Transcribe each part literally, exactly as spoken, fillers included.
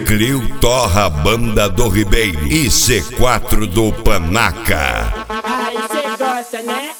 Clio Torra, Banda do Ribeiro e C quatro do Panaca. Aí cê gosta, né?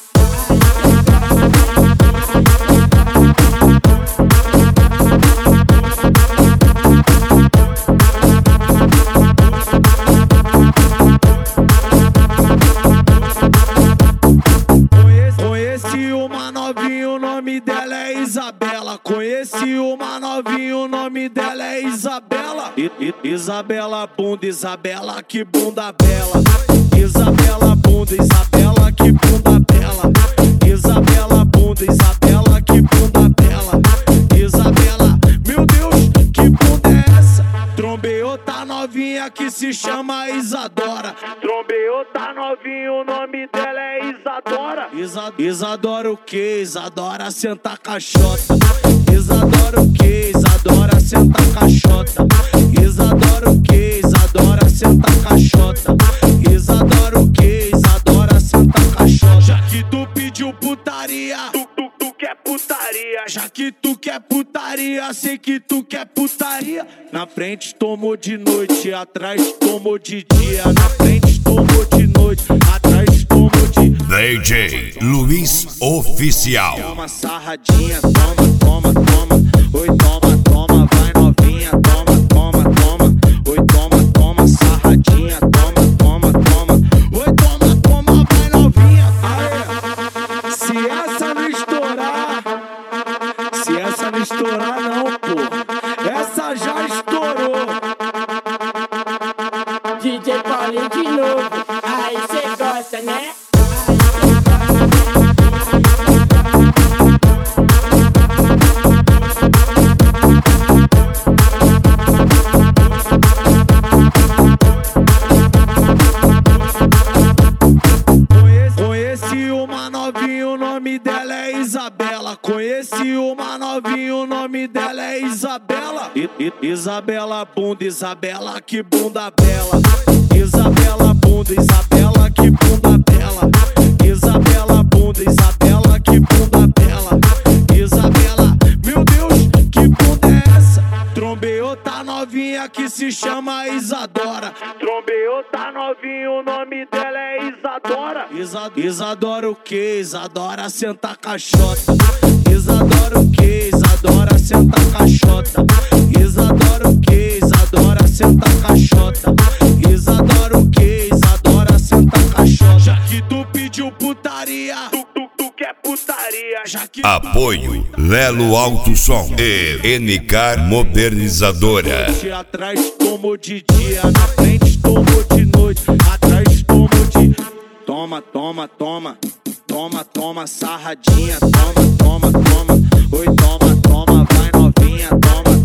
Conheci uma novinha, o nome dela é Isabela. Conheci uma novinha, o nome dela é Isabela. I I Isabela bunda, Isabela que bunda bela. Isabela bunda, Isabela que bunda bela. Isabela bunda, Isabela que bunda bela. Isabela, meu Deus, que bunda é essa? Trombei outra novinha que se chama Isadora. Trombei outra novinha, o nome dela é Isadora. Isa Isadora o que? Isadora senta caixota. Isadora o que? Isadora senta caixota. Isadora o que? Isadora senta caixota. Isadora o que? Isadora senta caixota. Já que tu pediu putaria, tu, tu, tu quer putaria. Já que tu quer putaria, sei que tu quer putaria. Na frente tomou de noite, atrás tomou de dia. Na frente tomou de noite, atrás tomou de... D J Luiz Oficial. Toma sarradinha, toma, toma, toma. Oi, toma, toma, vai novinha. Toma, toma, toma. Oi, toma, toma, sarradinha. Toma, toma, toma. Oi, toma, toma, vai novinha. Aê, se essa não estourar, se essa não estourar não, pô, essa já estourou. D J Paulinho de novo. Aí cê gosta, né? Conheci uma novinha, o nome dela é Isabela. Conheci uma novinha, o nome dela é Isabela. I I Isabela bunda, Isabela que bunda bela. Isabela bunda, Isabela que bunda bela. Isabela bunda, Isabela que bunda bela. Isabela, meu Deus, que bunda é essa? Trombei outra novinha que se chama Isadora. Trombei outra novinha, o nome dela é Isadora. Isa Isadora o que? Isadora senta caixota. Isadora o que? Isadora senta caixota. Isadora o que? Isadora senta caixota. Isadora o que? Isadora senta caixota. Já que tu pediu putaria, tu, tu, tu quer putaria. Já que Apoio Lelo Alto Som e N K Modernizadora. Atrás tomou de dia, na frente tomou de noite. Atrás tomou de... Toma, toma, toma. Toma, toma, sarradinha. Toma, toma, toma. Oi, toma, toma, vai novinha. Toma,